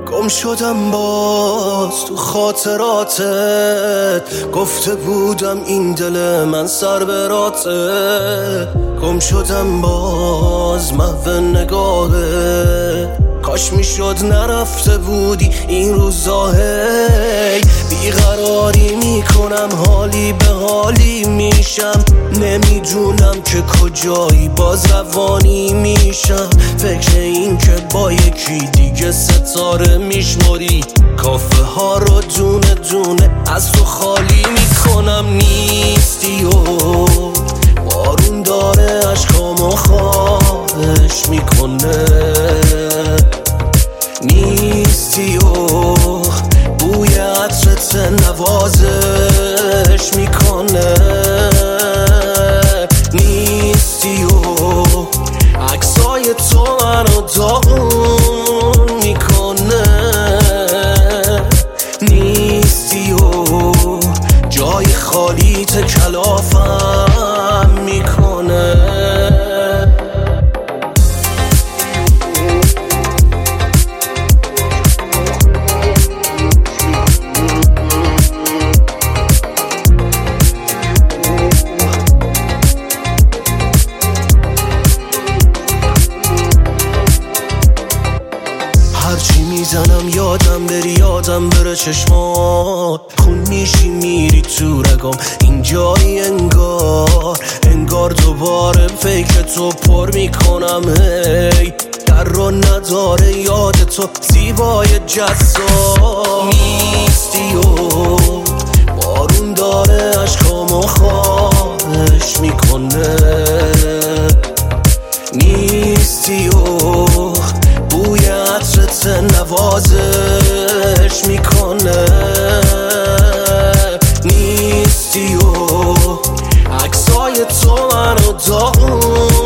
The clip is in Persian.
گم شدم باز تو خاطراتت، گفته بودم این دل من سر براته. گم شدم باز محو نگاهت، کاش میشد نرفته بودی این روزا. هی بیقراری میکنم، حالی به حالی میشم، نمیدونم که کجایی، باز روانی میشم. فکر این که با یکی دیگه ستاره میشماری، کافه ها رو دونه دونه از تو خالی میکنم. نیستی و بارون داره عشقامو خواهش میکنه، نیستی و بوی عطرت نوازش میکنه، نیستی و عکسای تو منو داغون میکنه، نیستی و جای خالی کلافم میکنه. هرچی میزنم یادم بری، یادم بره چشمات، خون میشی میری تو رگام، اینجایی انگار دوباره فیک تو پر میکنم. هی در رو نداره یاد تو زیبای جذاب، نیستی و بارون داره عشقامو خواهش میکنه، نیستی و بوی عطرت نوازش میکنه، نیستی و عکسای تو منو داغون